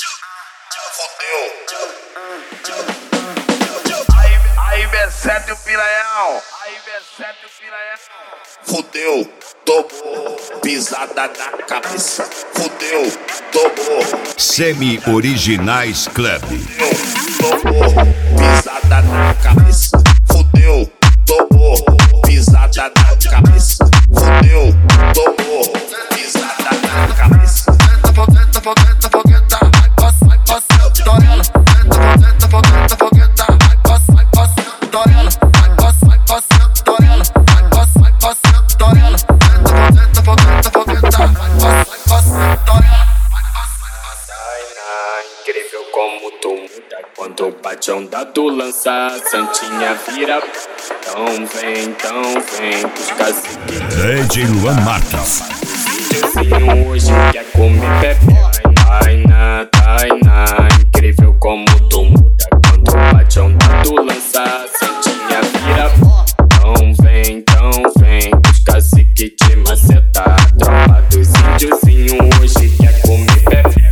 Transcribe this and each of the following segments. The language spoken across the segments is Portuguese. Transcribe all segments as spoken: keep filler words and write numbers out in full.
Aí, B sete o piranhão. Aí, B sete o piranhão. Fudeu, tomou, pisada na cabeça. Fudeu, tomou. Semi-Originais Club. Fudeu, tomou, pisada na cabeça. Fudeu, tomou, pisada na cabeça. Fudeu, tomou, pisada na cabeça. Tenta, fogueta, fogueta, fogueta. Vai, passa, vai, passa, estourando. Tenta, fogueta, fogueta, fogueta. Vai, passa, vai, passa, estourando. Vai, passa, vai, passa, estourando. Vai, passa, vai, passa, estourando. Tenta, fogueta, fogueta, fogueta. Vai, passa, vai, passa, estourando. Incrível como tu muda quando bate onda do lança, Santinha vira. Então vem, então vem, os caciques. D J Luan Marques. Videozinho hoje quer comer pepe. Tainá, Tainá, incrível como tu muda quando bate onda do lança, Santinha vira. Então vem, então vem, os caciques te maceta. Tropa dos índiozinho hoje quer comer pepe.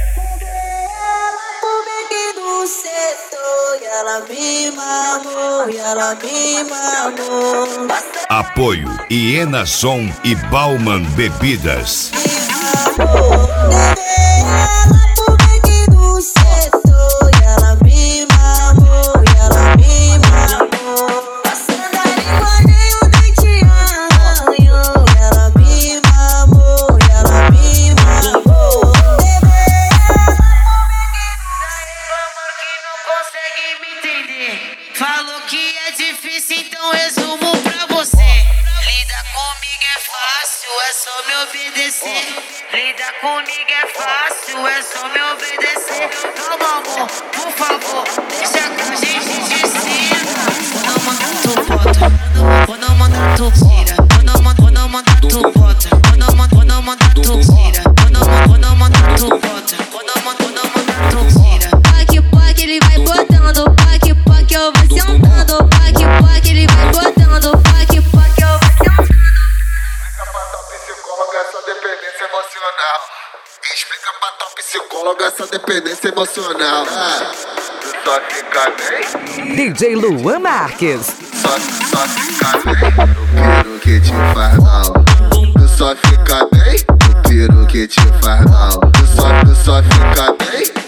E ela me mamou, e ela me mamou. Apoio Iena Som e Bauman Bebidas. Me mamou, levei ela pro beque do setor. E ela me mamou, e ela me mamou. Passando a língua nem o dente arranhou. E ela me mamou, e ela me mamou. Levei ela pro beque do setor. Consegue me entender? Falou que é difícil, então resumo pra você. Lidar comigo é fácil, é só me obedecer. Lidar comigo é fácil, é só me obedecer. Calma, amor, por favor, deixa que a gente decida. Vou não mandar tu bota, vou não mandar tu tira. Vou não mandar, vou não mandar tu bota, vou não mandar, vou não mandar tu tira. Vou não mandar, vou não mandar tu bota, vou não mandar, vou não mandar tu tira. Pac, pac, ele vai botando, pac, pac, eu vou sentando, pac, pac, ele vai botando, pac, pac, eu vou sentando. Explica pra tua psicóloga essa dependência emocional. Tu só fica bem? D J Luan Marques. Só, só fica bem no piro que te faz mal. Tu só fica bem no piro que te faz mal. Tu só, tu só fica bem